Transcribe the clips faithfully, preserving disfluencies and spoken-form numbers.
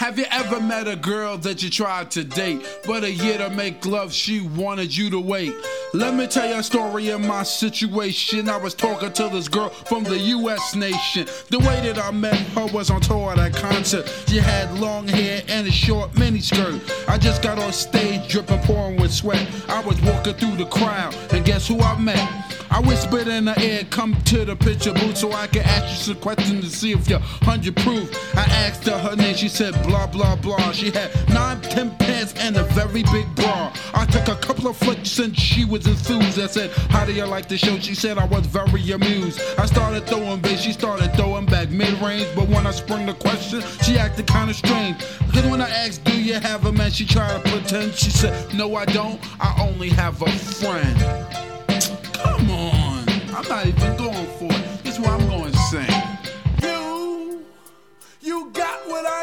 Have you ever met a girl that you tried to date, but a year to make love she wanted you to wait? Let me tell you a story of my situation. I was talking to this girl from the U S nation. The way that I met her was on tour at a concert. She had long hair and a short miniskirt. I just got on stage dripping, pouring with sweat. I was walking through the crowd, and guess who I met? I whispered in her ear, come to the picture booth so I can ask you some questions to see if you're one hundred proof. I asked her her name, she said blah blah blah. She had nine, ten pants and a very big bra. I took a couple of flicks and she was enthused. I said, how do you like the show? She said I was very amused. I started throwing bass, she started throwing back mid-range. But when I sprung the question, she acted kinda strange. Because when I asked, do you have a man? She tried to pretend. She said, no I don't, I only have a friend. Come on, I'm not even going for it. This is what I'm going to sing. You, you got what I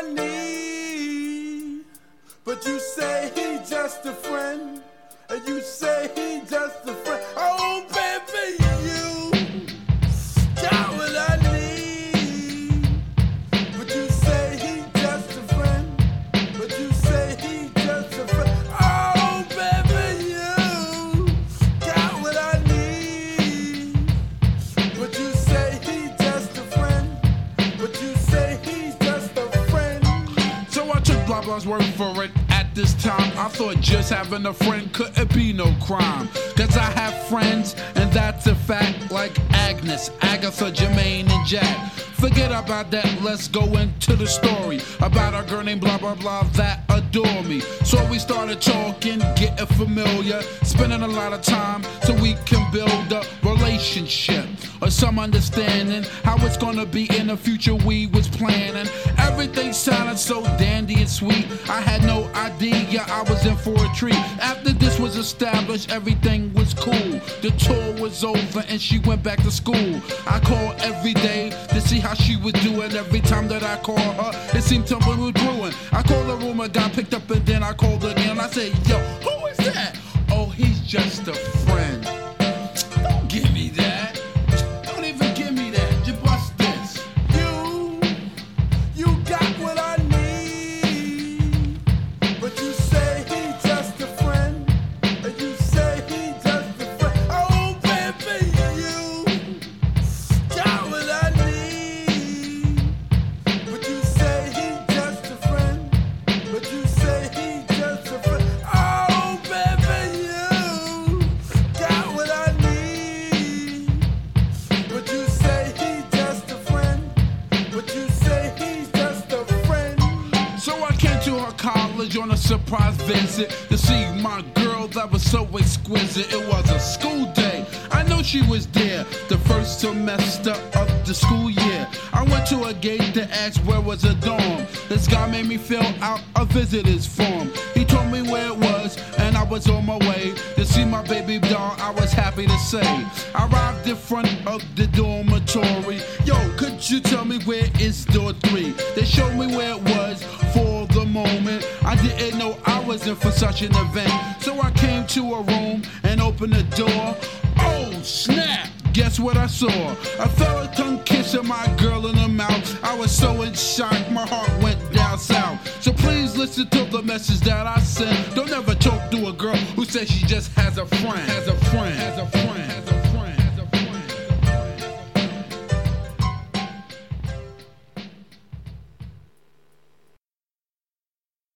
need, but you say he just a friend, and you say he just a friend. Oh baby, you got what I need, but you say he just a friend, but you say he just a friend. Oh baby, you got what I need, but you say he just a friend, but you say he's just a friend. So I took blah blah's word for it. At this time, I thought just having a friend couldn't be no crime. Cause I have friends, and that's a fact, like Agnes, Agatha, Jermaine, and Jack. Forget about that, let's go into the story about a girl named blah blah blah that adore me. So we started talking, getting familiar, spending a lot of time so we can build a relationship or some understanding how it's gonna be in the future. We was planning, everything sounded so dandy and sweet. I had no idea I was in for a treat. After this was established, everything was cool. The tour was over and she went back to school. I called every day to see how she was doing. Every time that I called her, it seemed something was brewing. I called the room, I got picked up, and then I called again. I said, yo, who is that? Oh, he's just a friend. Don't give me that. Don't even give me that. You bust this. You, you got what I need, but you say he just a friend, and you say he just a friend. Oh baby, you got what I need, but you say he just a friend, but you say he just a friend. Oh baby, you got what I need, but you say he just a friend, but you say he's just a friend. So I came to her college on a surprise visit to see my girl that was so exquisite. It was a school day, I know she was there, the first semester of the school year. I went to a gate to ask where was a dorm. This guy made me fill out a visitor's form. He told me where it was, and I was on my way to see my baby doll. I was happy to say I arrived in front of the dormitory. Yo, could you tell me where is door three? They showed me where it was. For the moment, I didn't know I was in for such an event. So I came to a room and opened the door. Oh snap, guess what I saw? A fella tongue kissing my girl in the mouth. I was so in shock, my heart went down south. So please listen to the message that I sent. Don't ever talk to a girl who says she just has a friend. Has a friend. Has a friend.